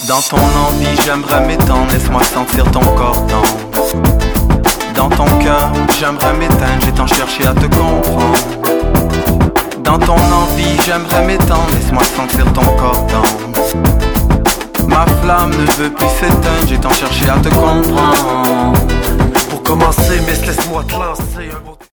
Dans ton envie, j'aimerais m'étendre, laisse-moi sentir ton corps danse. Dans ton cœur, j'aimerais m'éteindre, j'ai tant cherché à te comprendre. Dans ton envie, j'aimerais m'étendre, laisse-moi sentir ton corps danse. Ma flamme ne veut plus s'éteindre, j'ai tant cherché à te comprendre. Pour commencer, mais laisse-moi te lancer un beau